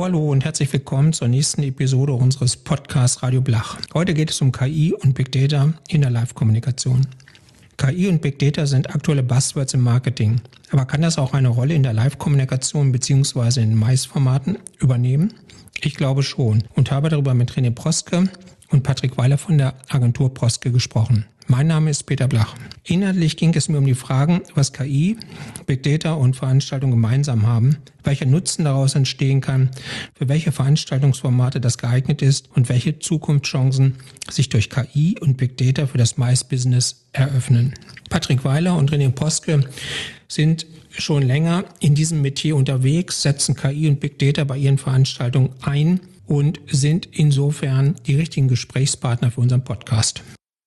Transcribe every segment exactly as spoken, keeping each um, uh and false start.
Hallo, hallo und herzlich willkommen zur nächsten Episode unseres Podcasts Radio Blach. Heute geht es um K I und Big Data in der Live-Kommunikation. K I und Big Data sind aktuelle Buzzwords im Marketing. Aber kann das auch eine Rolle in der Live-Kommunikation bzw. in den Mais-Formaten übernehmen? Ich glaube schon und habe darüber mit René Proske und Patrick Weiler von der Agentur Proske gesprochen. Mein Name ist Peter Blach. Inhaltlich ging es mir um die Fragen, was K I, Big Data und Veranstaltungen gemeinsam haben, welcher Nutzen daraus entstehen kann, für welche Veranstaltungsformate das geeignet ist und welche Zukunftschancen sich durch K I und Big Data für das Mais-Business eröffnen. Patrick Weiler und René Proske sind schon länger in diesem Metier unterwegs, setzen K I und Big Data bei ihren Veranstaltungen ein und sind insofern die richtigen Gesprächspartner für unseren Podcast.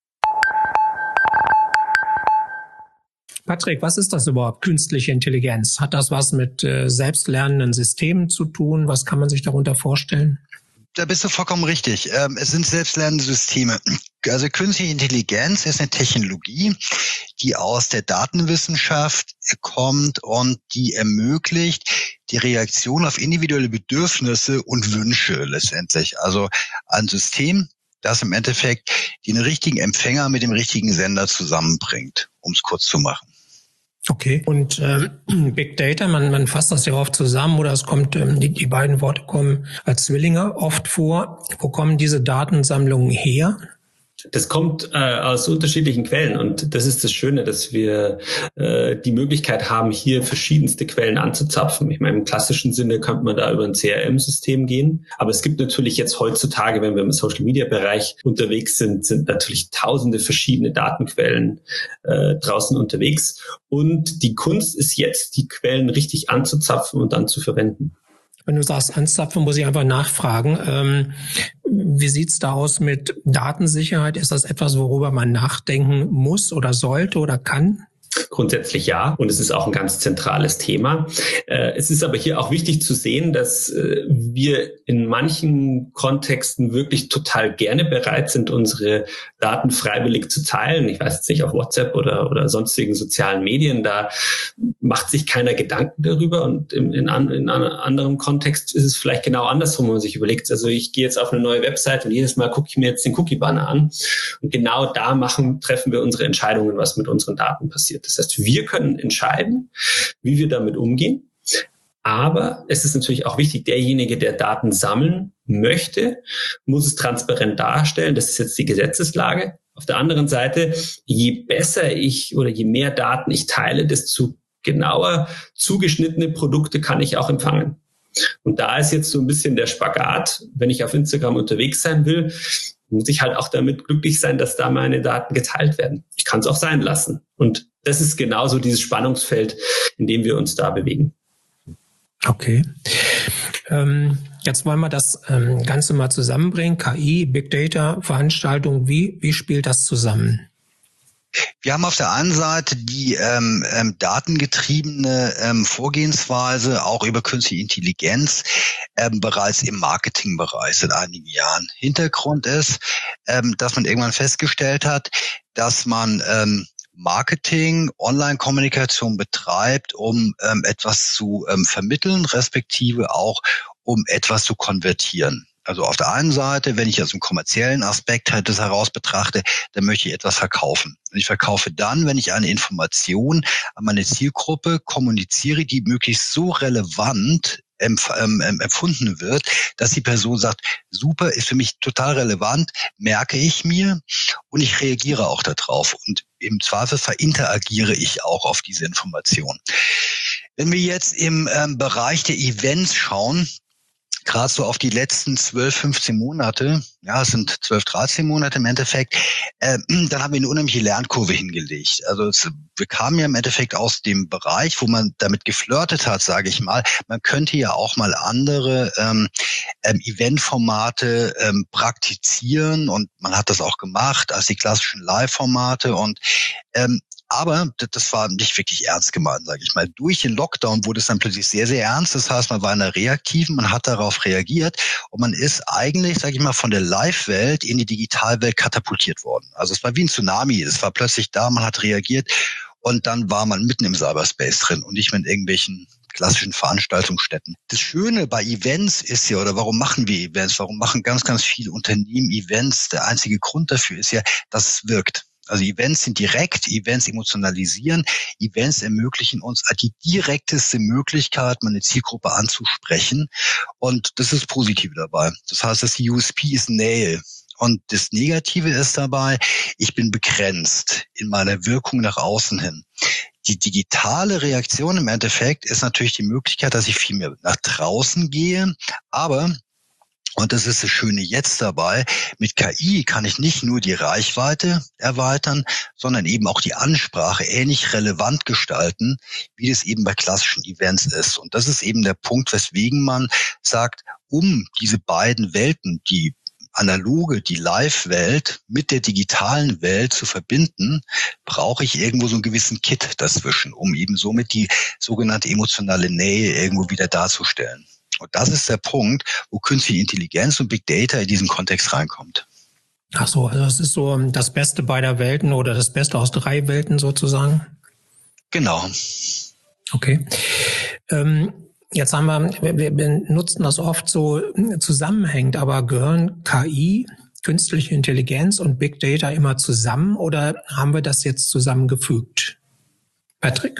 Patrick, was ist das überhaupt, künstliche Intelligenz? Hat das was mit äh, selbstlernenden Systemen zu tun? Was kann man sich darunter vorstellen? Da bist du vollkommen richtig. Ähm, es sind selbstlernende Systeme. Also künstliche Intelligenz ist eine Technologie, die aus der Datenwissenschaft kommt und die ermöglicht die Reaktion auf individuelle Bedürfnisse und Wünsche letztendlich. Also ein System, das im Endeffekt den richtigen Empfänger mit dem richtigen Sender zusammenbringt, um es kurz zu machen. Okay. Und ähm, Big Data, man, man fasst das ja oft zusammen oder es kommt, ähm, die, die beiden Worte kommen als Zwillinge oft vor. Wo kommen diese Datensammlungen her? Das kommt äh, aus unterschiedlichen Quellen und das ist das Schöne, dass wir äh, die Möglichkeit haben, hier verschiedenste Quellen anzuzapfen. Ich meine, im klassischen Sinne könnte man da über ein C R M-System gehen, aber es gibt natürlich jetzt heutzutage, wenn wir im Social-Media-Bereich unterwegs sind, sind natürlich tausende verschiedene Datenquellen äh, draußen unterwegs und die Kunst ist jetzt, die Quellen richtig anzuzapfen und dann zu verwenden. Wenn du sagst anzapfen, muss ich einfach nachfragen. Ähm, wie sieht's da aus mit Datensicherheit? Ist das etwas, worüber man nachdenken muss oder sollte oder kann? Grundsätzlich ja. Und es ist auch ein ganz zentrales Thema. Äh, es ist aber hier auch wichtig zu sehen, dass äh, wir in manchen Kontexten wirklich total gerne bereit sind, unsere Daten freiwillig zu teilen. Ich weiß jetzt nicht, auf WhatsApp oder, oder sonstigen sozialen Medien, da macht sich keiner Gedanken darüber. Und in, in, an, in einem anderen Kontext ist es vielleicht genau andersrum, wenn man sich überlegt. Also ich gehe jetzt auf eine neue Website und jedes Mal gucke ich mir jetzt den Cookie-Banner an. Und genau da machen, treffen wir unsere Entscheidungen, was mit unseren Daten passiert. Das heißt, wir können entscheiden, wie wir damit umgehen. Aber es ist natürlich auch wichtig, derjenige, der Daten sammeln möchte, muss es transparent darstellen. Das ist jetzt die Gesetzeslage. Auf der anderen Seite, je besser ich oder je mehr Daten ich teile, desto genauer zugeschnittene Produkte kann ich auch empfangen. Und da ist jetzt so ein bisschen der Spagat. Wenn ich auf Instagram unterwegs sein will, muss ich halt auch damit glücklich sein, dass da meine Daten geteilt werden. Ich kann es auch sein lassen. Und das ist genauso dieses Spannungsfeld, in dem wir uns da bewegen. Okay. Ähm, jetzt wollen wir das ähm, Ganze mal zusammenbringen. K I, Big Data, Veranstaltung. Wie, wie spielt das zusammen? Wir haben auf der einen Seite die ähm, ähm, datengetriebene ähm, Vorgehensweise, auch über künstliche Intelligenz, ähm, bereits im Marketingbereich seit einigen Jahren. Hintergrund ist, ähm, dass man irgendwann festgestellt hat, dass man ähm, Marketing, Online-Kommunikation betreibt, um ähm, etwas zu ähm, vermitteln, respektive auch um etwas zu konvertieren. Also auf der einen Seite, wenn ich aus dem kommerziellen Aspekt halt das heraus betrachte, dann möchte ich etwas verkaufen. Und ich verkaufe dann, wenn ich eine Information an meine Zielgruppe kommuniziere, die möglichst so relevant empf- ähm, empfunden wird, dass die Person sagt, super, ist für mich total relevant, merke ich mir und ich reagiere auch darauf. Und im Zweifelsfall interagiere ich auch auf diese Information. Wenn wir jetzt im ähm, Bereich der Events schauen, gerade so auf die letzten zwölf, fünfzehn Monate, ja, es sind zwölf, dreizehn Monate im Endeffekt, äh, dann haben wir eine unheimliche Lernkurve hingelegt. Also es, wir kamen ja im Endeffekt aus dem Bereich, wo man damit geflirtet hat, sage ich mal. Man könnte ja auch mal andere ähm, ähm, Eventformate ähm, praktizieren und man hat das auch gemacht als die klassischen Live-Formate und ähm, aber das war nicht wirklich ernst gemeint, sage ich mal. Durch den Lockdown wurde es dann plötzlich sehr, sehr ernst. Das heißt, man war in der Reaktiven, man hat darauf reagiert und man ist eigentlich, sage ich mal, von der Live-Welt in die Digitalwelt katapultiert worden. Also es war wie ein Tsunami. Es war plötzlich da, man hat reagiert und dann war man mitten im Cyberspace drin und nicht mit irgendwelchen klassischen Veranstaltungsstätten. Das Schöne bei Events ist ja, oder warum machen wir Events? Warum machen ganz, ganz viele Unternehmen Events? Der einzige Grund dafür ist ja, dass es wirkt. Also Events sind direkt, Events emotionalisieren, Events ermöglichen uns die direkteste Möglichkeit, meine Zielgruppe anzusprechen. Und das ist das Positive dabei. Das heißt, das U S P ist Nähe. Und das Negative ist dabei, ich bin begrenzt in meiner Wirkung nach außen hin. Die digitale Reaktion im Endeffekt ist natürlich die Möglichkeit, dass ich viel mehr nach draußen gehe, aber und das ist das Schöne jetzt dabei, mit K I kann ich nicht nur die Reichweite erweitern, sondern eben auch die Ansprache ähnlich relevant gestalten, wie das eben bei klassischen Events ist. Und das ist eben der Punkt, weswegen man sagt, um diese beiden Welten, die analoge, die Live-Welt mit der digitalen Welt zu verbinden, brauche ich irgendwo so einen gewissen Kit dazwischen, um eben somit die sogenannte emotionale Nähe irgendwo wieder darzustellen. Und das ist der Punkt, wo künstliche Intelligenz und Big Data in diesen Kontext reinkommt. Ach so, also das ist so das Beste beider Welten oder das Beste aus drei Welten sozusagen? Genau. Okay. Ähm, jetzt haben wir, wir, wir nutzen das oft so zusammenhängend, aber gehören K I, künstliche Intelligenz und Big Data immer zusammen oder haben wir das jetzt zusammengefügt? Patrick?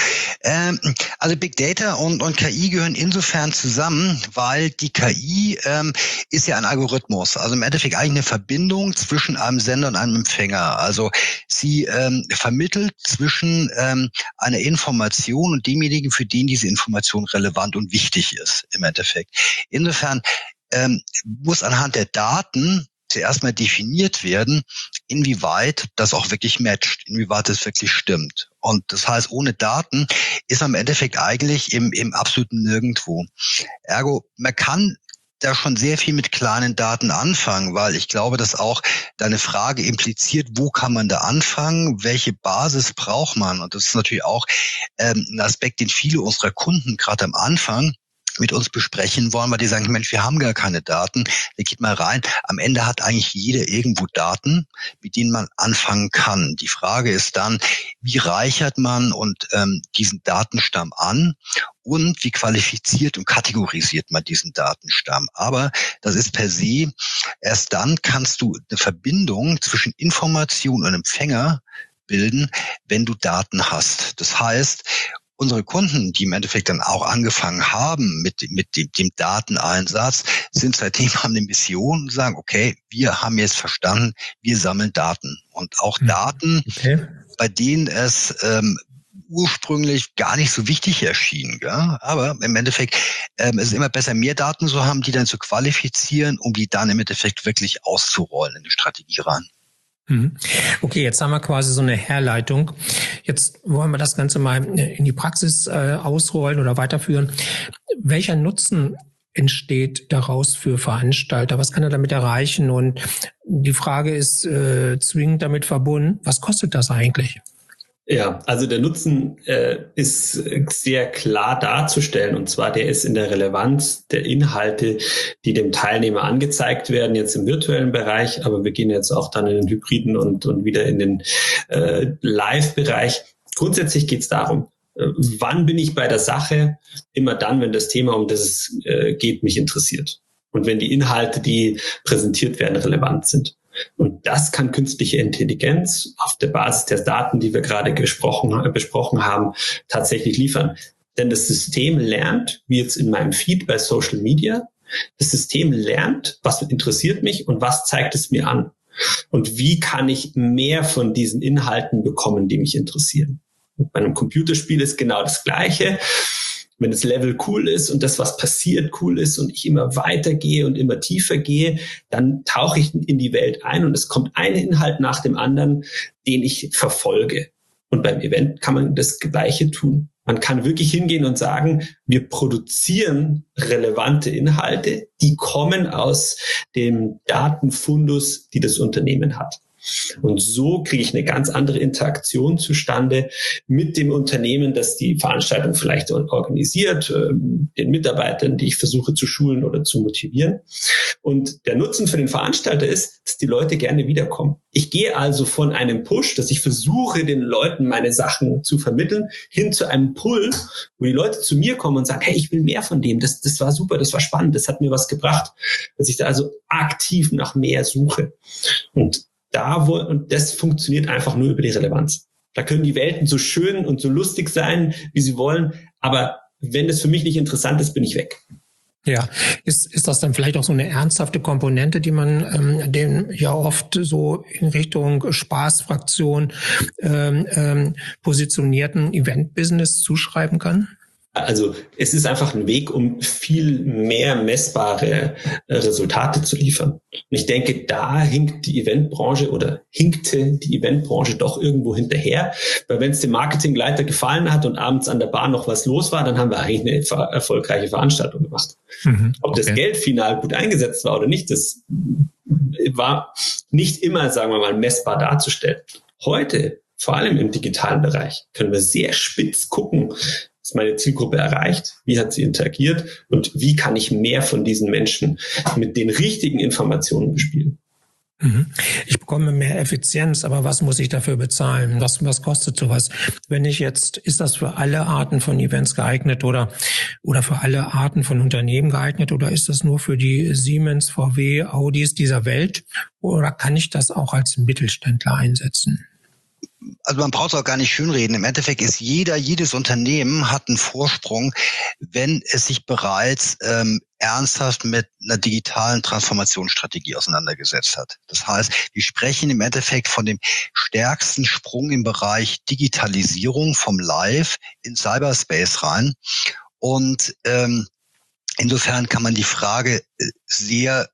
Ähm, also Big Data und, und K I gehören insofern zusammen, weil die K I ähm, ist ja ein Algorithmus, also im Endeffekt eigentlich eine Verbindung zwischen einem Sender und einem Empfänger. Also sie ähm, vermittelt zwischen ähm, einer Information und demjenigen, für den diese Information relevant und wichtig ist im Endeffekt. Insofern ähm, muss anhand der Daten zuerst mal definiert werden, inwieweit das auch wirklich matcht, inwieweit das wirklich stimmt. Und das heißt, ohne Daten ist man im Endeffekt eigentlich im, im absoluten Nirgendwo. Ergo, man kann da schon sehr viel mit kleinen Daten anfangen, weil ich glaube, dass auch deine Frage impliziert, wo kann man da anfangen, welche Basis braucht man? Und das ist natürlich auch ähm, ein Aspekt, den viele unserer Kunden gerade am Anfang mit uns besprechen wollen, weil die sagen, Mensch, wir haben gar keine Daten, da geht mal rein. Am Ende hat eigentlich jeder irgendwo Daten, mit denen man anfangen kann. Die Frage ist dann, wie reichert man und ähm, diesen Datenstamm an und wie qualifiziert und kategorisiert man diesen Datenstamm. Aber das ist per se, erst dann kannst du eine Verbindung zwischen Information und Empfänger bilden, wenn du Daten hast. Das heißt, unsere Kunden, die im Endeffekt dann auch angefangen haben mit, mit dem, dem Dateneinsatz, sind seitdem haben eine Mission und sagen, okay, wir haben jetzt verstanden, wir sammeln Daten. Und auch Daten, okay, bei denen es ähm, ursprünglich gar nicht so wichtig erschien. Gell? Aber im Endeffekt ähm, es ist immer besser, mehr Daten zu haben, die dann zu qualifizieren, um die dann im Endeffekt wirklich auszurollen in die Strategie rein. Okay, jetzt haben wir quasi so eine Herleitung. Jetzt wollen wir das Ganze mal in die Praxis äh, ausrollen oder weiterführen. Welcher Nutzen entsteht daraus für Veranstalter? Was kann er damit erreichen? Und die Frage ist äh, zwingend damit verbunden, was kostet das eigentlich? Ja, also der Nutzen äh, ist sehr klar darzustellen, und zwar der ist in der Relevanz der Inhalte, die dem Teilnehmer angezeigt werden, jetzt im virtuellen Bereich, aber wir gehen jetzt auch dann in den Hybriden und, und wieder in den äh, Live-Bereich. Grundsätzlich geht es darum, äh, wann bin ich bei der Sache? Immer dann, wenn das Thema, um das es äh, geht, mich interessiert. Und wenn die Inhalte, die präsentiert werden, relevant sind. Und das kann künstliche Intelligenz auf der Basis der Daten, die wir gerade gesprochen, besprochen haben, tatsächlich liefern. Denn das System lernt, wie jetzt in meinem Feed bei Social Media, das System lernt, was interessiert mich und was zeigt es mir an. Und wie kann ich mehr von diesen Inhalten bekommen, die mich interessieren. Und bei einem Computerspiel ist genau das Gleiche. Wenn das Level cool ist und das, was passiert, cool ist und ich immer weitergehe und immer tiefer gehe, dann tauche ich in die Welt ein und es kommt ein Inhalt nach dem anderen, den ich verfolge. Und beim Event kann man das Gleiche tun. Man kann wirklich hingehen und sagen, wir produzieren relevante Inhalte, die kommen aus dem Datenfundus, die das Unternehmen hat. Und so kriege ich eine ganz andere Interaktion zustande mit dem Unternehmen, das die Veranstaltung vielleicht organisiert, den Mitarbeitern, die ich versuche zu schulen oder zu motivieren. Und der Nutzen für den Veranstalter ist, dass die Leute gerne wiederkommen. Ich gehe also von einem Push, dass ich versuche, den Leuten meine Sachen zu vermitteln, hin zu einem Pull, wo die Leute zu mir kommen und sagen, hey, ich will mehr von dem, das, das war super, das war spannend, das hat mir was gebracht. Dass ich da also aktiv nach mehr suche. Und da wo, und das funktioniert einfach nur über die Relevanz. Da können die Welten so schön und so lustig sein, wie sie wollen, aber wenn es für mich nicht interessant ist, bin ich weg. Ja, ist ist das dann vielleicht auch so eine ernsthafte Komponente, die man ähm, den ja oft so in Richtung Spaßfraktion ähm, ähm, positionierten Event-Business zuschreiben kann? Also es ist einfach ein Weg, um viel mehr messbare Resultate zu liefern. Und ich denke, da hinkt die Eventbranche oder hinkte die Eventbranche doch irgendwo hinterher. Weil wenn es dem Marketingleiter gefallen hat und abends an der Bar noch was los war, dann haben wir eigentlich eine erfolgreiche Veranstaltung gemacht. Mhm, Ob okay. das Geld final gut eingesetzt war oder nicht, das war nicht immer, sagen wir mal, messbar darzustellen. Heute, vor allem im digitalen Bereich, können wir sehr spitz gucken, ist meine Zielgruppe erreicht, wie hat sie interagiert und wie kann ich mehr von diesen Menschen mit den richtigen Informationen bespielen. Ich bekomme mehr Effizienz, aber was muss ich dafür bezahlen? Was, was kostet sowas? Wenn ich jetzt, ist das für alle Arten von Events geeignet oder, oder für alle Arten von Unternehmen geeignet oder ist das nur für die Siemens, V W, Audis dieser Welt oder kann ich das auch als Mittelständler einsetzen? Also man braucht es auch gar nicht schönreden. Im Endeffekt ist jeder, jedes Unternehmen hat einen Vorsprung, wenn es sich bereits ähm, ernsthaft mit einer digitalen Transformationsstrategie auseinandergesetzt hat. Das heißt, wir sprechen im Endeffekt von dem stärksten Sprung im Bereich Digitalisierung vom Live in Cyberspace rein. Und ähm, insofern kann man die Frage sehr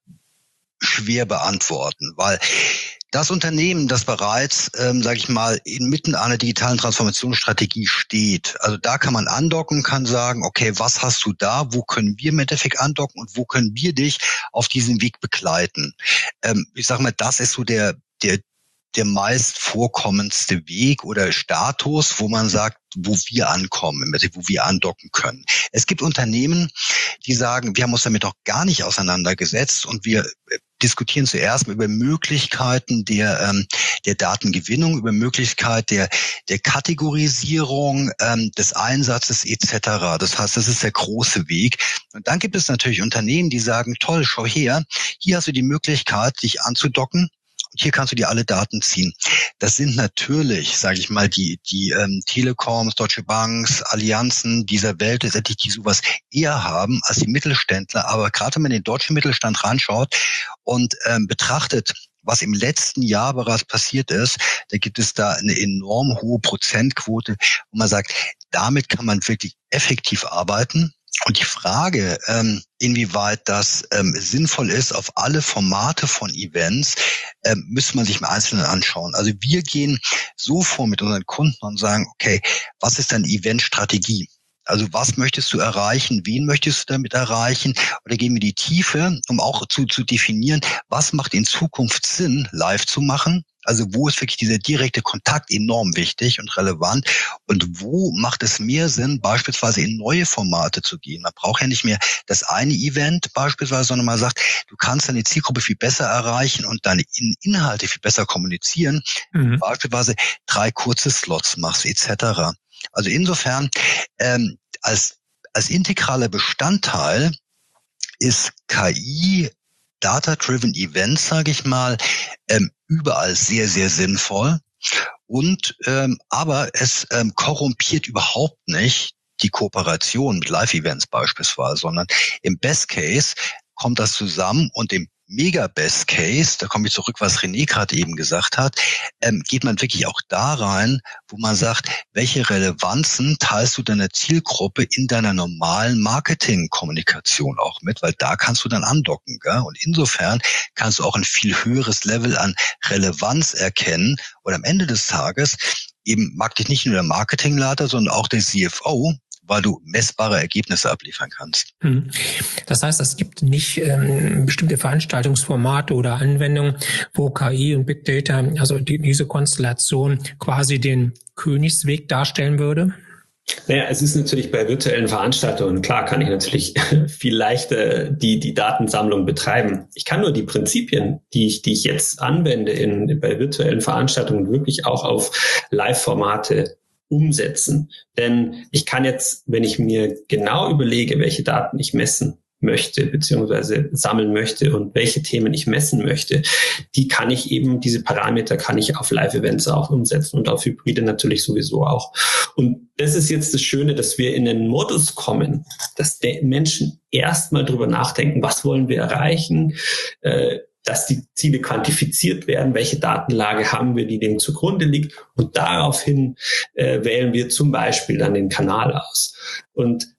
schwer beantworten, weil das Unternehmen, das bereits, ähm, sage ich mal, inmitten einer digitalen Transformationsstrategie steht, also da kann man andocken, kann sagen, okay, was hast du da, wo können wir im Endeffekt andocken und wo können wir dich auf diesem Weg begleiten? Ähm, ich sage mal, das ist so der der der meist vorkommendste Weg oder Status, wo man sagt, wo wir ankommen, wo wir andocken können. Es gibt Unternehmen, die sagen, wir haben uns damit noch gar nicht auseinandergesetzt und wir diskutieren zuerst über Möglichkeiten der ähm, der Datengewinnung, über Möglichkeit der der Kategorisierung, ähm, des Einsatzes et cetera. Das heißt, das ist der große Weg. Und dann gibt es natürlich Unternehmen, die sagen, toll, schau her, hier hast du die Möglichkeit, dich anzudocken. Und hier kannst du dir alle Daten ziehen. Das sind natürlich, sage ich mal, die die ähm, Telekoms, Deutsche Banks, Allianzen dieser Welt, letztendlich die sowas eher haben als die Mittelständler. Aber gerade wenn man in den deutschen Mittelstand reinschaut und ähm, betrachtet, was im letzten Jahr bereits passiert ist, da gibt es da eine enorm hohe Prozentquote, wo man sagt, damit kann man wirklich effektiv arbeiten. Und die Frage, ähm, inwieweit das ähm, sinnvoll ist auf alle Formate von Events, ähm, müsste man sich im Einzelnen anschauen. Also wir gehen so vor mit unseren Kunden und sagen, okay, was ist deine Eventstrategie? Also was möchtest du erreichen? Wen möchtest du damit erreichen? Oder gehen wir in die Tiefe, um auch zu, zu definieren, was macht in Zukunft Sinn, live zu machen? Also wo ist wirklich dieser direkte Kontakt enorm wichtig und relevant? Und wo macht es mehr Sinn, beispielsweise in neue Formate zu gehen? Man braucht ja nicht mehr das eine Event beispielsweise, sondern man sagt, du kannst deine Zielgruppe viel besser erreichen und deine Inhalte viel besser kommunizieren. Mhm. Beispielsweise drei kurze Slots machst et cetera. Also insofern ähm, als als integraler Bestandteil ist K I, Data-Driven Events, sage ich mal, ähm, überall sehr, sehr sinnvoll. Und ähm, aber es ähm, korrumpiert überhaupt nicht die Kooperation mit Live-Events beispielsweise, sondern im Best Case kommt das zusammen und im Mega Best Case, da komme ich zurück, was René gerade eben gesagt hat, ähm, geht man wirklich auch da rein, wo man sagt, welche Relevanzen teilst du deiner Zielgruppe in deiner normalen Marketingkommunikation auch mit, weil da kannst du dann andocken, gell? Und insofern kannst du auch ein viel höheres Level an Relevanz erkennen und am Ende des Tages eben mag dich nicht nur der Marketingleiter, sondern auch der C F O, weil du messbare Ergebnisse abliefern kannst. Das heißt, es gibt nicht ähm, bestimmte Veranstaltungsformate oder Anwendungen, wo K I und Big Data, also die, diese Konstellation quasi den Königsweg darstellen würde? Naja, es ist natürlich bei virtuellen Veranstaltungen, klar kann ich natürlich viel leichter die, die Datensammlung betreiben. Ich kann nur die Prinzipien, die ich, die ich jetzt anwende in, bei virtuellen Veranstaltungen wirklich auch auf Live-Formate umsetzen. Denn ich kann jetzt, wenn ich mir genau überlege, welche Daten ich messen möchte, beziehungsweise sammeln möchte und welche Themen ich messen möchte, die kann ich eben, diese Parameter kann ich auf Live-Events auch umsetzen und auf Hybride natürlich sowieso auch. Und das ist jetzt das Schöne, dass wir in den Modus kommen, dass die Menschen erstmal drüber nachdenken, was wollen wir erreichen, äh, dass die Ziele quantifiziert werden, welche Datenlage haben wir, die dem zugrunde liegt, und daraufhin äh, wählen wir zum Beispiel dann den Kanal aus. Und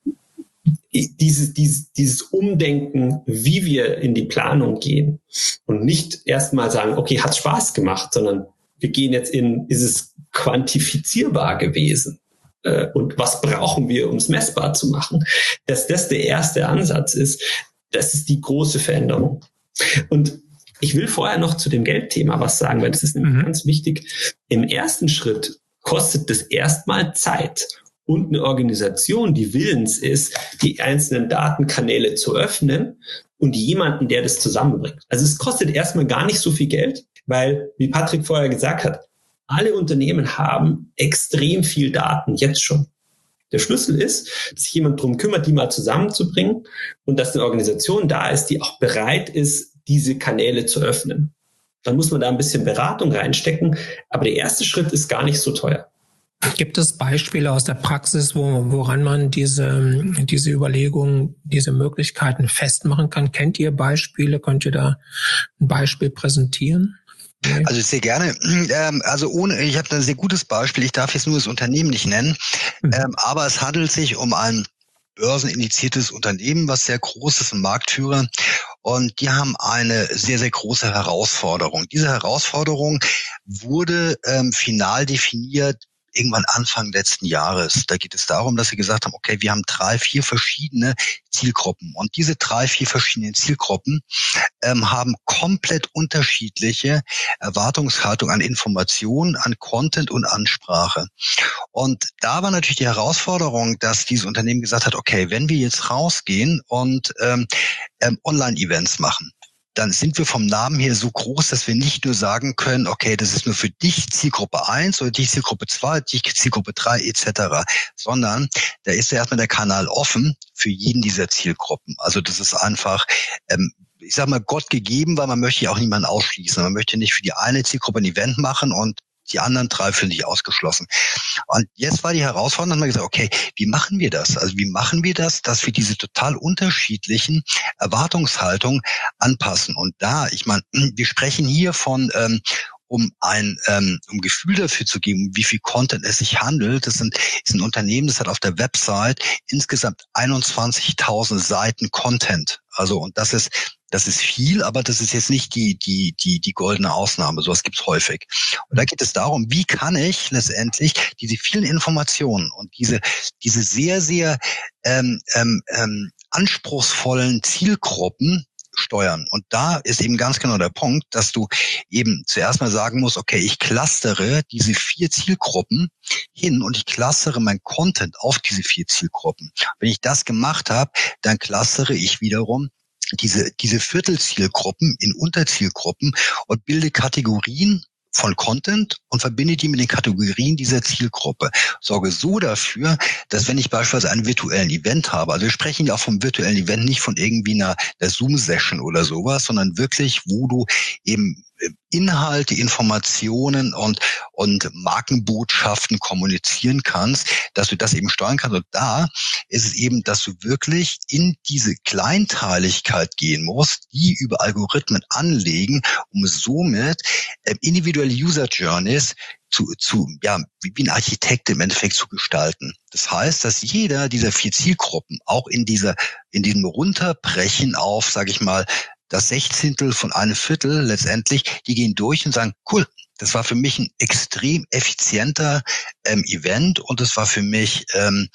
Dieses, dieses, dieses Umdenken, wie wir in die Planung gehen und nicht erstmal sagen, okay, hat Spaß gemacht, sondern wir gehen jetzt in, ist es quantifizierbar gewesen? Äh, und was brauchen wir, um es messbar zu machen? Dass das der erste Ansatz ist, das ist die große Veränderung. Und ich will vorher noch zu dem Geldthema was sagen, weil das ist nämlich mhm. ganz wichtig. Im ersten Schritt kostet das erstmal Zeit. Und eine Organisation, die willens ist, die einzelnen Datenkanäle zu öffnen und jemanden, der das zusammenbringt. Also es kostet erstmal gar nicht so viel Geld, weil, wie Patrick vorher gesagt hat, alle Unternehmen haben extrem viel Daten jetzt schon. Der Schlüssel ist, dass sich jemand darum kümmert, die mal zusammenzubringen und dass eine Organisation da ist, die auch bereit ist, diese Kanäle zu öffnen. Dann muss man da ein bisschen Beratung reinstecken, aber der erste Schritt ist gar nicht so teuer. Gibt es Beispiele aus der Praxis, wo, woran man diese, diese Überlegungen, diese Möglichkeiten festmachen kann? Kennt ihr Beispiele? Könnt ihr da ein Beispiel präsentieren? Nee. Also sehr gerne. Ähm, also ohne, ich habe da ein sehr gutes Beispiel. Ich darf jetzt nur das Unternehmen nicht nennen, mhm. ähm, aber es handelt sich um ein börsenindiziertes Unternehmen, was sehr groß ist, ein Marktführer. Und die haben eine sehr, sehr große Herausforderung. Diese Herausforderung wurde ähm, final definiert irgendwann Anfang letzten Jahres. Da geht es darum, dass sie gesagt haben, okay, wir haben drei, vier verschiedene Zielgruppen. Und diese drei, vier verschiedenen Zielgruppen ähm, haben komplett unterschiedliche Erwartungshaltung an Informationen, an Content und Ansprache. Und da war natürlich die Herausforderung, dass dieses Unternehmen gesagt hat, okay, wenn wir jetzt rausgehen und ähm, ähm, Online-Events machen, dann sind wir vom Namen her so groß, dass wir nicht nur sagen können, okay, das ist nur für dich Zielgruppe eins oder dich Zielgruppe zwei, dich Zielgruppe drei et cetera, sondern da ist ja erstmal der Kanal offen für jeden dieser Zielgruppen. Also das ist einfach, ähm, ich sag mal, Gott gegeben, weil man möchte ja auch niemanden ausschließen. Man möchte nicht für die eine Zielgruppe ein Event machen und die anderen drei fühlen sich ausgeschlossen. Und jetzt war die Herausforderung, dass man gesagt, okay, wie machen wir das? Also wie machen wir das, dass wir diese total unterschiedlichen Erwartungshaltungen anpassen? Und da, ich meine, wir sprechen hier von, ähm, um ein ähm, um Gefühl dafür zu geben, wie viel Content es sich handelt. Das sind, ist ein Unternehmen, das hat auf der Website insgesamt einundzwanzigtausend Seiten Content. Also und das ist das ist viel, aber das ist jetzt nicht die die die die goldene Ausnahme. Sowas gibt's häufig. Und da geht es darum, wie kann ich letztendlich diese vielen Informationen und diese diese sehr sehr ähm, ähm, ähm, anspruchsvollen Zielgruppen steuern. Und da ist eben ganz genau der Punkt, dass du eben zuerst mal sagen musst, okay, ich clustere diese vier Zielgruppen hin und ich clustere mein Content auf diese vier Zielgruppen. Wenn ich das gemacht habe, dann clustere ich wiederum diese diese Viertelzielgruppen in Unterzielgruppen und bilde Kategorien von Content und verbinde die mit den Kategorien dieser Zielgruppe. Sorge so dafür, dass wenn ich beispielsweise einen virtuellen Event habe, also wir sprechen ja auch vom virtuellen Event, nicht von irgendwie einer, einer Zoom-Session oder sowas, sondern wirklich, wo du eben Inhalte, Informationen und und Markenbotschaften kommunizieren kannst, dass du das eben steuern kannst. Und da ist es eben, dass du wirklich in diese Kleinteiligkeit gehen musst, die über Algorithmen anlegen, um somit äh, individuelle User Journeys zu, zu, ja, wie ein Architekt im Endeffekt zu gestalten. Das heißt, dass jeder dieser vier Zielgruppen auch in dieser, in diesem Runterbrechen auf, sage ich mal, das Sechzehntel von einem Viertel letztendlich, die gehen durch und sagen, cool, das war für mich ein extrem effizienter ähm, Event und es war für mich ähm,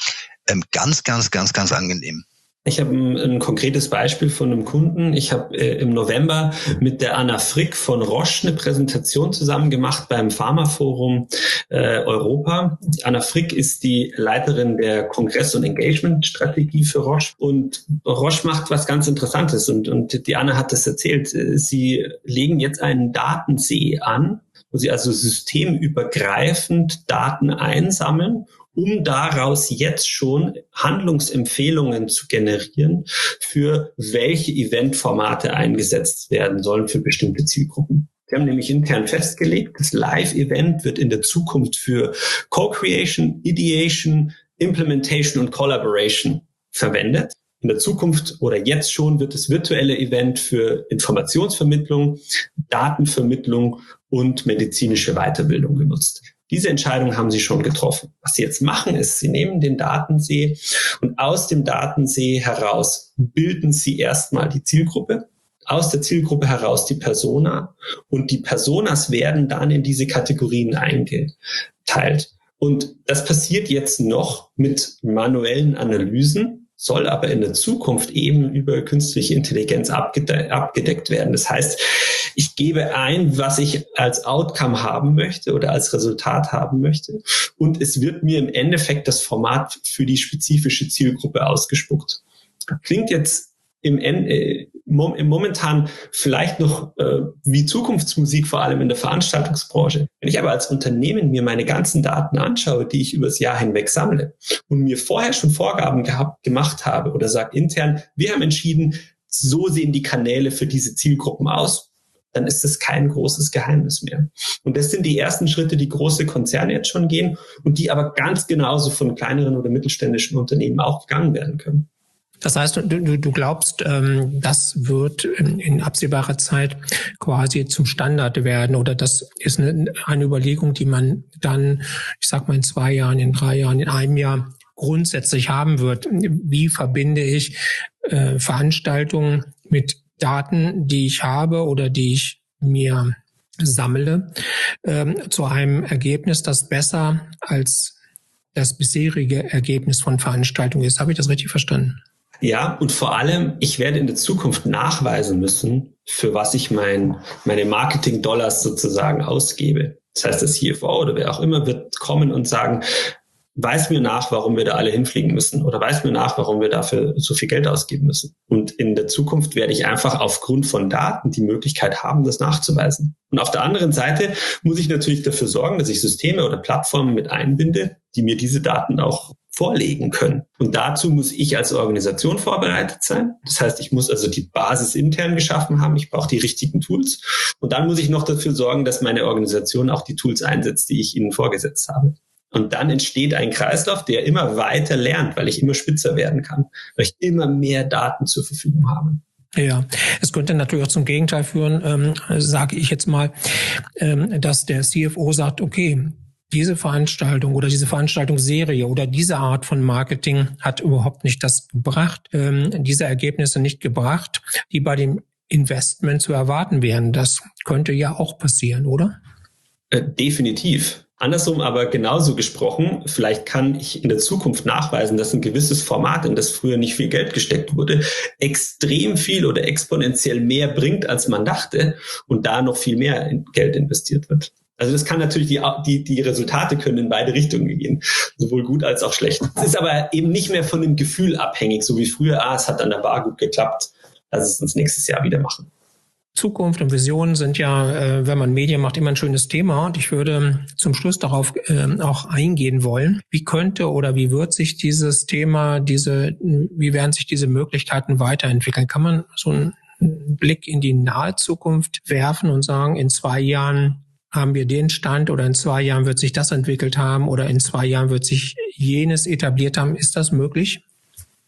ähm, ganz, ganz, ganz, ganz angenehm. Ich habe ein, ein konkretes Beispiel von einem Kunden. Ich habe äh, im November mit der Anna Frick von Roche eine Präsentation zusammen gemacht beim Pharmaforum äh, Europa. Anna Frick ist die Leiterin der Kongress- und Engagement-Strategie für Roche. Und Roche macht was ganz Interessantes. Und, und die Anna hat das erzählt. Sie legen jetzt einen Datensee an, wo sie also systemübergreifend Daten einsammeln, um daraus jetzt schon Handlungsempfehlungen zu generieren, für welche Eventformate eingesetzt werden sollen für bestimmte Zielgruppen. Sie haben nämlich intern festgelegt, das Live-Event wird in der Zukunft für Co-Creation, Ideation, Implementation und Collaboration verwendet. In der Zukunft oder jetzt schon wird das virtuelle Event für Informationsvermittlung, Datenvermittlung und medizinische Weiterbildung genutzt. Diese Entscheidung haben sie schon getroffen. Was sie jetzt machen, ist, sie nehmen den Datensee und aus dem Datensee heraus bilden sie erstmal die Zielgruppe, aus der Zielgruppe heraus die Persona und die Personas werden dann in diese Kategorien eingeteilt. Und das passiert jetzt noch mit manuellen Analysen, soll aber in der Zukunft eben über künstliche Intelligenz abgede- abgedeckt werden. Das heißt, ich gebe ein, was ich als Outcome haben möchte oder als Resultat haben möchte und es wird mir im Endeffekt das Format für die spezifische Zielgruppe ausgespuckt. Klingt jetzt im, äh, mom- im momentan vielleicht noch äh, wie Zukunftsmusik, vor allem in der Veranstaltungsbranche. Wenn ich aber als Unternehmen mir meine ganzen Daten anschaue, die ich übers Jahr hinweg sammle und mir vorher schon Vorgaben gehabt, gemacht habe oder sage intern, wir haben entschieden, so sehen die Kanäle für diese Zielgruppen aus, dann ist das kein großes Geheimnis mehr. Und das sind die ersten Schritte, die große Konzerne jetzt schon gehen und die aber ganz genauso von kleineren oder mittelständischen Unternehmen auch gegangen werden können. Das heißt, du, du glaubst, ähm, das wird in, in absehbarer Zeit quasi zum Standard werden oder das ist eine, eine Überlegung, die man dann, ich sag mal in zwei Jahren, in drei Jahren, in einem Jahr grundsätzlich haben wird. Wie verbinde ich äh, Veranstaltungen mit Daten, die ich habe oder die ich mir sammle, ähm, zu einem Ergebnis, das besser als das bisherige Ergebnis von Veranstaltungen ist? Habe ich das richtig verstanden? Ja, und vor allem, ich werde in der Zukunft nachweisen müssen, für was ich mein, meine Marketing-Dollars sozusagen ausgebe. Das heißt, der C F O oder wer auch immer wird kommen und sagen, weiß mir nach, warum wir da alle hinfliegen müssen oder weiß mir nach, warum wir dafür so viel Geld ausgeben müssen. Und in der Zukunft werde ich einfach aufgrund von Daten die Möglichkeit haben, das nachzuweisen. Und auf der anderen Seite muss ich natürlich dafür sorgen, dass ich Systeme oder Plattformen mit einbinde, die mir diese Daten auch vorlegen können. Und dazu muss ich als Organisation vorbereitet sein. Das heißt, ich muss also die Basis intern geschaffen haben. Ich brauche die richtigen Tools. Und dann muss ich noch dafür sorgen, dass meine Organisation auch die Tools einsetzt, die ich ihnen vorgesetzt habe. Und dann entsteht ein Kreislauf, der immer weiter lernt, weil ich immer spitzer werden kann, weil ich immer mehr Daten zur Verfügung habe. Ja, es könnte natürlich auch zum Gegenteil führen, ähm, sage ich jetzt mal, ähm, dass der C F O sagt, okay, diese Veranstaltung oder diese Veranstaltungsserie oder diese Art von Marketing hat überhaupt nicht das gebracht, ähm, diese Ergebnisse nicht gebracht, die bei dem Investment zu erwarten wären. Das könnte ja auch passieren, oder? Äh, definitiv. Andersrum aber genauso gesprochen, vielleicht kann ich in der Zukunft nachweisen, dass ein gewisses Format, in das früher nicht viel Geld gesteckt wurde, extrem viel oder exponentiell mehr bringt, als man dachte und da noch viel mehr Geld investiert wird. Also das kann natürlich, die, die, die Resultate können in beide Richtungen gehen, sowohl gut als auch schlecht. Es ist aber eben nicht mehr von dem Gefühl abhängig, so wie früher, ah, es hat an der Bar gut geklappt, lass es uns nächstes Jahr wieder machen. Zukunft und Visionen sind ja, äh, wenn man Medien macht, immer ein schönes Thema. Und ich würde zum Schluss darauf äh, auch eingehen wollen. Wie könnte oder wie wird sich dieses Thema, diese, wie werden sich diese Möglichkeiten weiterentwickeln? Kann man so einen Blick in die nahe Zukunft werfen und sagen, in zwei Jahren haben wir den Stand oder in zwei Jahren wird sich das entwickelt haben oder in zwei Jahren wird sich jenes etabliert haben? Ist das möglich?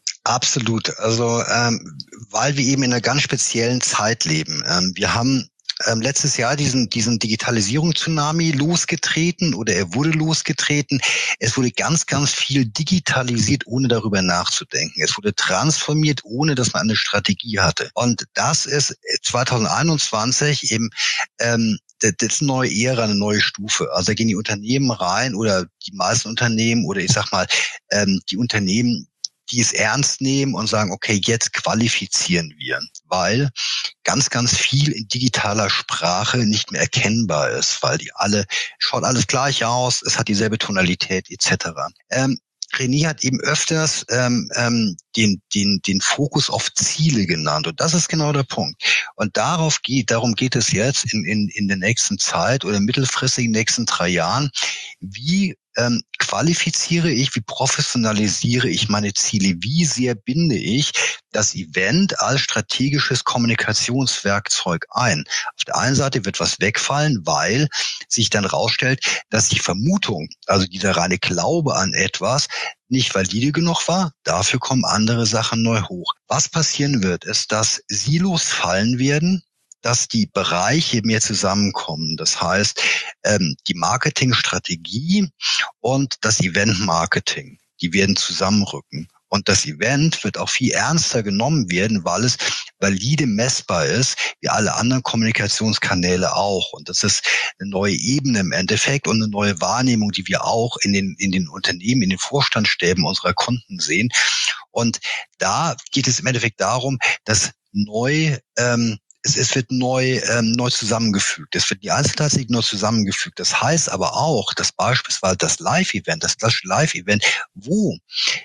Absolut. Also ähm, weil wir eben in einer ganz speziellen Zeit leben. Ähm, wir haben ähm, letztes Jahr diesen, diesen Digitalisierung-Tsunami losgetreten oder er wurde losgetreten. Es wurde ganz, ganz viel digitalisiert, ohne darüber nachzudenken. Es wurde transformiert, ohne dass man eine Strategie hatte. Und das ist zwanzig einundzwanzig eben ähm, das ist eine neue Ära, eine neue Stufe. Also da gehen die Unternehmen rein oder die meisten Unternehmen oder ich sag mal ähm, die Unternehmen, die es ernst nehmen und sagen, okay, jetzt qualifizieren wir, weil ganz, ganz viel in digitaler Sprache nicht mehr erkennbar ist, weil die alle, schaut alles gleich aus, es hat dieselbe Tonalität et cetera. Ähm, René hat eben öfters ähm, ähm, den, den, den Fokus auf Ziele genannt und das ist genau der Punkt. Und darauf geht, darum geht es jetzt in, in, in der nächsten Zeit oder mittelfristig in den nächsten drei Jahren. Wie ähm, qualifiziere ich, wie professionalisiere ich meine Ziele? Wie sehr binde ich das Event als strategisches Kommunikationswerkzeug ein? Auf der einen Seite wird was wegfallen, weil sich dann rausstellt, dass die Vermutung, also dieser reine Glaube an etwas, nicht valide genug war. Dafür kommen andere Sachen neu hoch. Was passieren wird, ist, dass Silos fallen werden, dass die Bereiche mehr zusammenkommen. Das heißt, ähm, die Marketingstrategie und das Event-Marketing, die werden zusammenrücken. Und das Event wird auch viel ernster genommen werden, weil es valide messbar ist, wie alle anderen Kommunikationskanäle auch. Und das ist eine neue Ebene im Endeffekt und eine neue Wahrnehmung, die wir auch in den, in den Unternehmen, in den Vorstandsstäben unserer Kunden sehen. Und da geht es im Endeffekt darum, dass neu, ähm, Es, es wird neu, ähm, neu zusammengefügt. Es wird die Einzeltastik neu zusammengefügt. Das heißt aber auch, dass beispielsweise das Live-Event, das klassische Live-Event, wo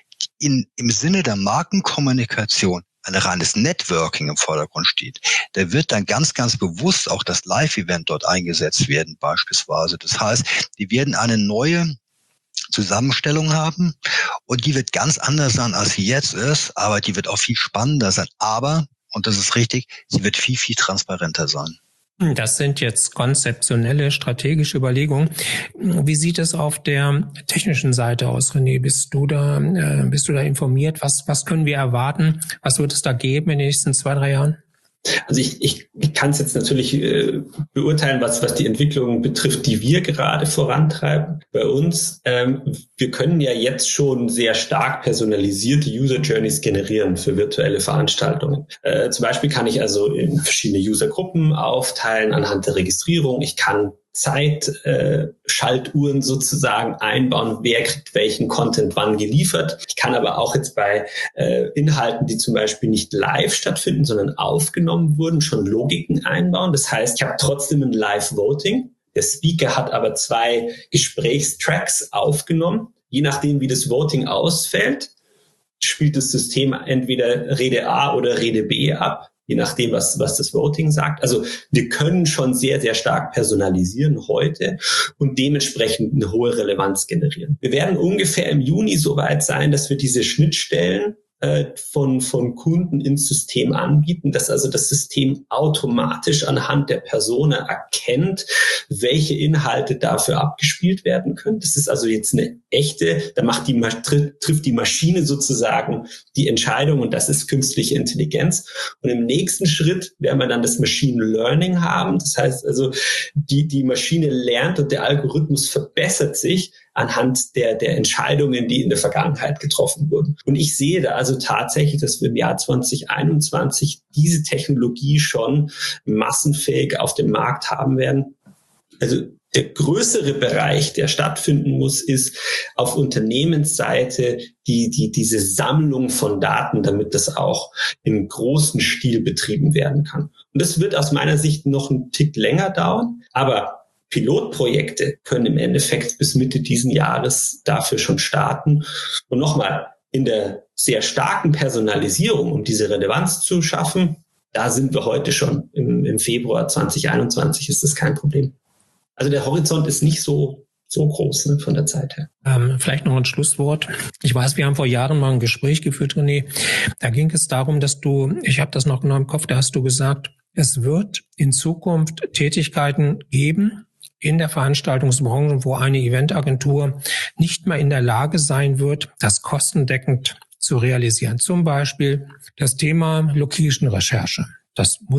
in, im Sinne der Markenkommunikation ein reines Networking im Vordergrund steht, da wird dann ganz, ganz bewusst auch das Live-Event dort eingesetzt werden beispielsweise. Das heißt, die werden eine neue Zusammenstellung haben und die wird ganz anders sein, als sie jetzt ist, aber die wird auch viel spannender sein. Aber und das ist richtig, sie wird viel, viel transparenter sein. Das sind jetzt konzeptionelle, strategische Überlegungen. Wie sieht es auf der technischen Seite aus, René? Bist du da, äh, bist du da informiert? Was, was können wir erwarten? Was wird es da geben in den nächsten zwei, drei Jahren? Also ich, ich, ich kann es jetzt natürlich äh, beurteilen, was, was die Entwicklung betrifft, die wir gerade vorantreiben. Bei uns, ähm, wir können ja jetzt schon sehr stark personalisierte User Journeys generieren für virtuelle Veranstaltungen. Äh, zum Beispiel kann ich also in verschiedene Usergruppen aufteilen anhand der Registrierung. Ich kann Zeit-Schaltuhren äh, sozusagen einbauen, wer kriegt welchen Content wann geliefert. Ich kann aber auch jetzt bei äh, Inhalten, die zum Beispiel nicht live stattfinden, sondern aufgenommen wurden, schon Logiken einbauen. Das heißt, ich habe trotzdem ein Live-Voting. Der Speaker hat aber zwei Gesprächstracks aufgenommen. Je nachdem, wie das Voting ausfällt, spielt das System entweder Rede A oder Rede B ab. Je nachdem, was, was das Voting sagt. Also wir können schon sehr, sehr stark personalisieren heute und dementsprechend eine hohe Relevanz generieren. Wir werden ungefähr im Juni soweit sein, dass wir diese Schnittstellen äh, von, von Kunden ins System anbieten, dass also das System automatisch anhand der Persona erkennt, welche Inhalte dafür abgespielt werden können. Das ist also jetzt eine echte, da macht die, trifft die Maschine sozusagen die Entscheidung und das ist künstliche Intelligenz. Und im nächsten Schritt werden wir dann das Machine Learning haben. Das heißt also, die, die Maschine lernt und der Algorithmus verbessert sich anhand der, der Entscheidungen, die in der Vergangenheit getroffen wurden. Und ich sehe da also tatsächlich, dass wir im Jahr zwanzig einundzwanzig diese Technologie schon massenfähig auf dem Markt haben werden. Also der größere Bereich, der stattfinden muss, ist auf Unternehmensseite die, die, diese Sammlung von Daten, damit das auch im großen Stil betrieben werden kann. Und das wird aus meiner Sicht noch einen Tick länger dauern, aber Pilotprojekte können im Endeffekt bis Mitte diesen Jahres dafür schon starten. Und nochmal, in der sehr starken Personalisierung, um diese Relevanz zu schaffen, da sind wir heute schon. Im, im Februar zwanzig einundzwanzig ist das kein Problem. Also der Horizont ist nicht so so groß, ne, von der Zeit her. Ähm, vielleicht noch ein Schlusswort. Ich weiß, wir haben vor Jahren mal ein Gespräch geführt, René. Da ging es darum, dass du, ich habe das noch genau im Kopf, da hast du gesagt, es wird in Zukunft Tätigkeiten geben in der Veranstaltungsbranche, wo eine Eventagentur nicht mehr in der Lage sein wird, das kostendeckend zu realisieren. Zum Beispiel das Thema Location-Recherche. Das muss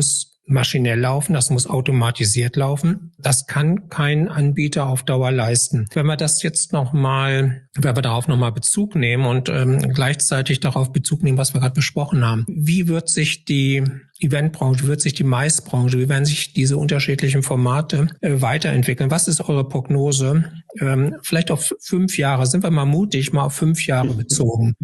maschinell laufen, das muss automatisiert laufen. Das kann kein Anbieter auf Dauer leisten. Wenn wir das jetzt nochmal, wenn wir darauf nochmal Bezug nehmen und ähm, gleichzeitig darauf Bezug nehmen, was wir gerade besprochen haben, wie wird sich die Eventbranche, wie wird sich die Maisbranche, wie werden sich diese unterschiedlichen Formate äh, weiterentwickeln? Was ist eure Prognose? Ähm, vielleicht auf fünf Jahre, sind wir mal mutig, mal auf fünf Jahre bezogen.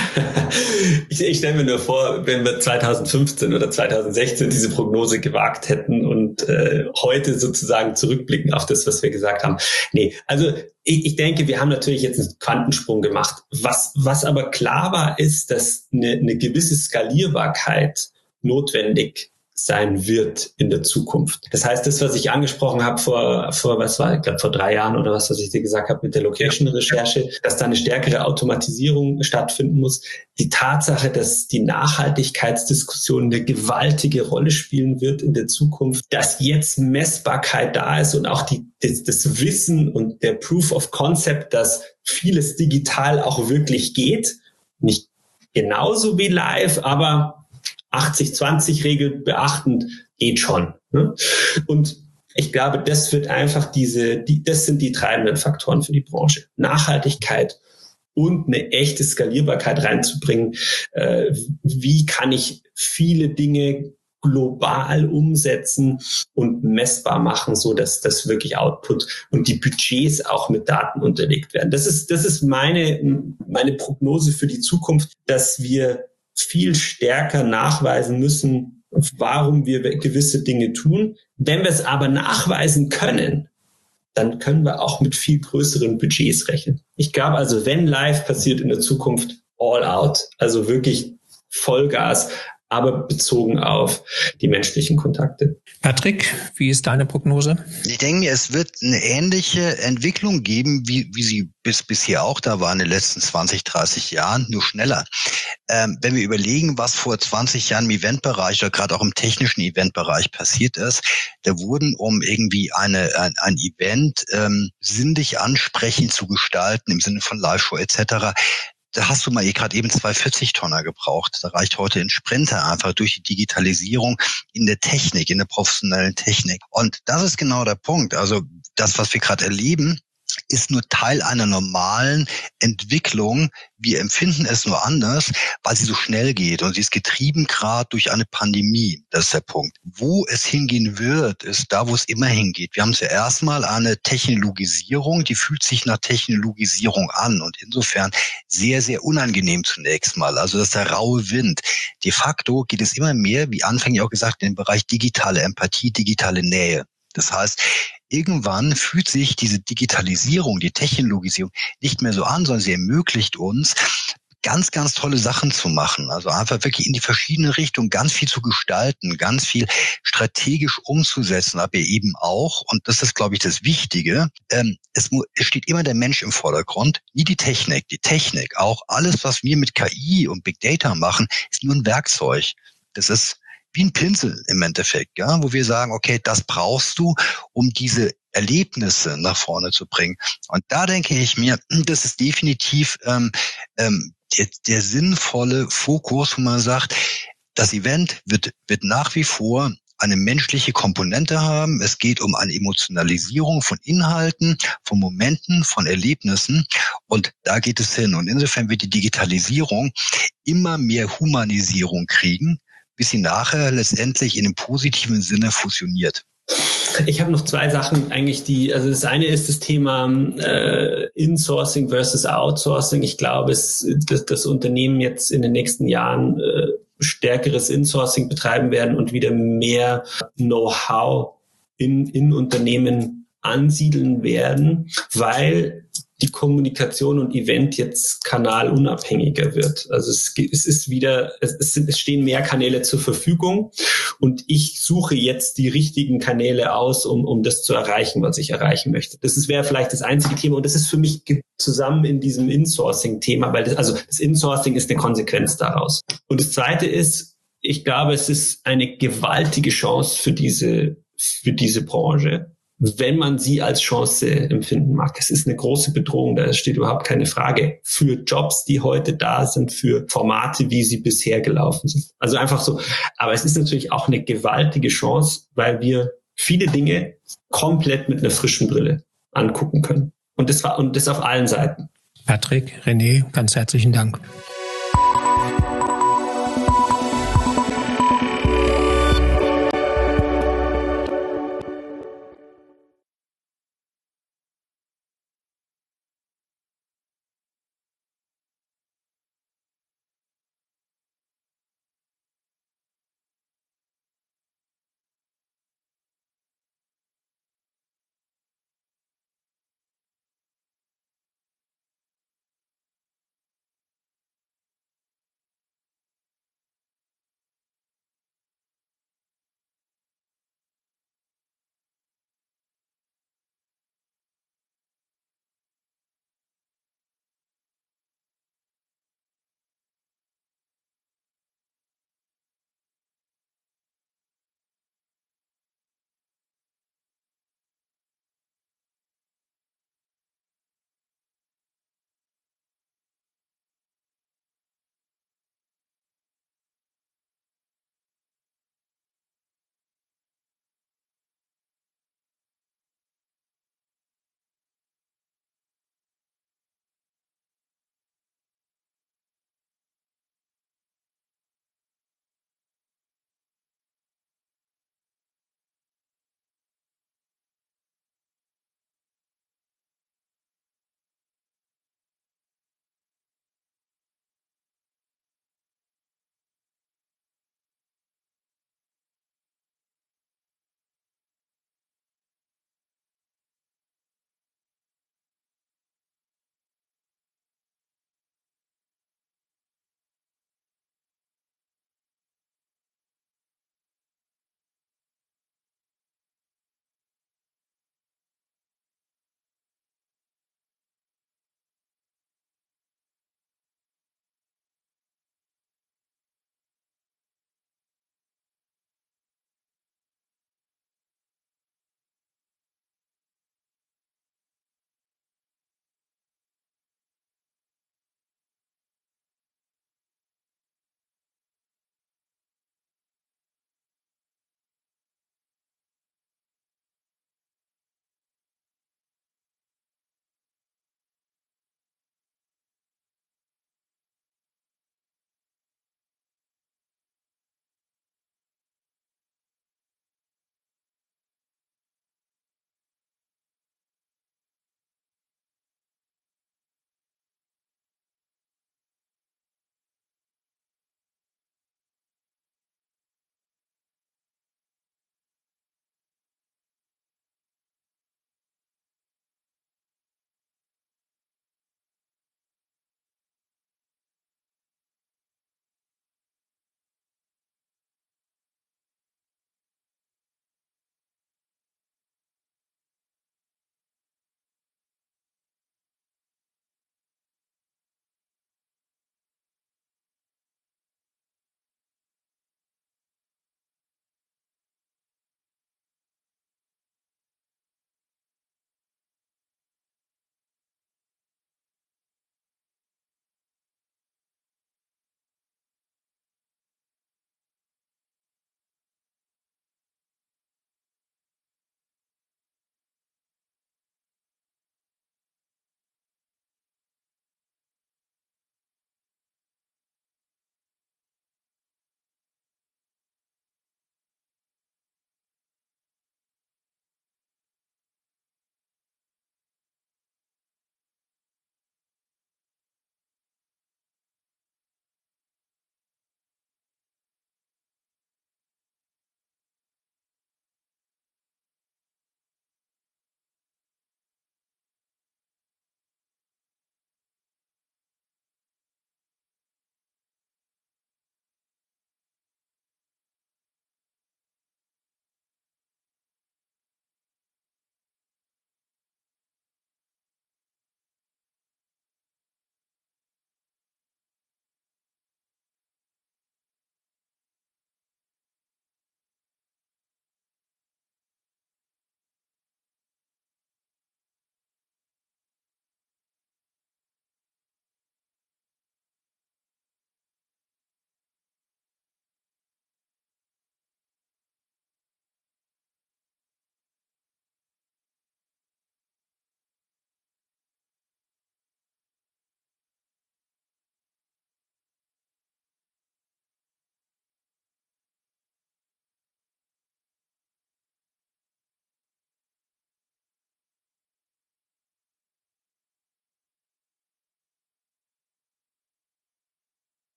ich, ich stelle mir nur vor, wenn wir zweitausendfünfzehn oder zweitausendsechzehn diese Prognose gewagt hätten und äh, heute sozusagen zurückblicken auf das, was wir gesagt haben. Nee, also ich, ich denke, wir haben natürlich jetzt einen Quantensprung gemacht. Was, was aber klar war, ist, dass eine, eine gewisse Skalierbarkeit notwendig sein wird in der Zukunft. Das heißt, das, was ich angesprochen habe vor, vor was war, ich glaube vor drei Jahren oder was, was ich dir gesagt habe mit der Location-Recherche, dass da eine stärkere Automatisierung stattfinden muss. Die Tatsache, dass die Nachhaltigkeitsdiskussion eine gewaltige Rolle spielen wird in der Zukunft, dass jetzt Messbarkeit da ist und auch die, das, das Wissen und der Proof of Concept, dass vieles digital auch wirklich geht. Nicht genauso wie live, aber achtzig zwanzig Regel beachtend geht schon. Ne? Und ich glaube, das wird einfach diese, die, das sind die treibenden Faktoren für die Branche. Nachhaltigkeit und eine echte Skalierbarkeit reinzubringen. Äh, wie kann ich viele Dinge global umsetzen und messbar machen, so dass das wirklich Output und die Budgets auch mit Daten unterlegt werden. Das ist, das ist meine, meine Prognose für die Zukunft, dass wir viel stärker nachweisen müssen, warum wir gewisse Dinge tun. Wenn wir es aber nachweisen können, dann können wir auch mit viel größeren Budgets rechnen. Ich glaube also, wenn live passiert in der Zukunft, all out, also wirklich Vollgas, aber bezogen auf die menschlichen Kontakte. Patrick, wie ist deine Prognose? Ich denke mir, es wird eine ähnliche Entwicklung geben, wie, wie sie bis bisher auch da war in den letzten zwanzig, dreißig Jahren, nur schneller. Ähm, wenn wir überlegen, was vor zwanzig Jahren im Eventbereich oder gerade auch im technischen Eventbereich passiert ist, da wurden, um irgendwie eine, ein, ein Event ähm, sinnlich ansprechend zu gestalten, im Sinne von Live-Show et cetera, da hast du mal gerade eben zwei vierzig-Tonner gebraucht. Da reicht heute ein Sprinter einfach durch die Digitalisierung in der Technik, in der professionellen Technik. Und das ist genau der Punkt. Also das, was wir gerade erleben, ist nur Teil einer normalen Entwicklung. Wir empfinden es nur anders, weil sie so schnell geht. Und sie ist getrieben gerade durch eine Pandemie. Das ist der Punkt. Wo es hingehen wird, ist da, wo es immer hingeht. Wir haben es ja erstmal eine Technologisierung, die fühlt sich nach Technologisierung an. Und insofern sehr, sehr unangenehm zunächst mal. Also das ist der raue Wind. De facto geht es immer mehr, wie anfänglich auch gesagt, in den Bereich digitale Empathie, digitale Nähe. Das heißt, irgendwann fühlt sich diese Digitalisierung, die Technologisierung nicht mehr so an, sondern sie ermöglicht uns, ganz, ganz tolle Sachen zu machen. Also einfach wirklich in die verschiedenen Richtungen ganz viel zu gestalten, ganz viel strategisch umzusetzen, aber eben auch, und das ist, glaube ich, das Wichtige, ähm, es, es steht immer der Mensch im Vordergrund, nie die Technik. Die Technik, auch alles, was wir mit K I und Big Data machen, ist nur ein Werkzeug. Das ist wie ein Pinsel im Endeffekt, ja, wo wir sagen, okay, das brauchst du, um diese Erlebnisse nach vorne zu bringen. Und da denke ich mir, das ist definitiv ähm, ähm, der, der sinnvolle Fokus, wo man sagt, das Event wird, wird nach wie vor eine menschliche Komponente haben. Es geht um eine Emotionalisierung von Inhalten, von Momenten, von Erlebnissen. Und da geht es hin. Und insofern wird die Digitalisierung immer mehr Humanisierung kriegen, bis sie nachher letztendlich in einem positiven Sinne fusioniert. Ich habe noch zwei Sachen eigentlich, die, also das eine ist das Thema äh, Insourcing versus Outsourcing. Ich glaube, es, dass das Unternehmen jetzt in den nächsten Jahren äh, stärkeres Insourcing betreiben werden und wieder mehr Know-how in, in Unternehmen ansiedeln werden, weil die Kommunikation und Event jetzt kanalunabhängiger wird. Also es, es ist wieder, es, sind, es stehen mehr Kanäle zur Verfügung und ich suche jetzt die richtigen Kanäle aus, um, um das zu erreichen, was ich erreichen möchte. Das ist, wäre vielleicht das einzige Thema und das ist für mich zusammen in diesem Insourcing-Thema, weil das, also das Insourcing ist eine Konsequenz daraus. Und das zweite ist, ich glaube, es ist eine gewaltige Chance für diese, für diese Branche, wenn man sie als Chance empfinden mag. Es ist eine große Bedrohung, da steht überhaupt keine Frage, für Jobs, die heute da sind, für Formate, wie sie bisher gelaufen sind. Also einfach so. Aber es ist natürlich auch eine gewaltige Chance, weil wir viele Dinge komplett mit einer frischen Brille angucken können. Und das war, und das auf allen Seiten. Patrick, René, ganz herzlichen Dank.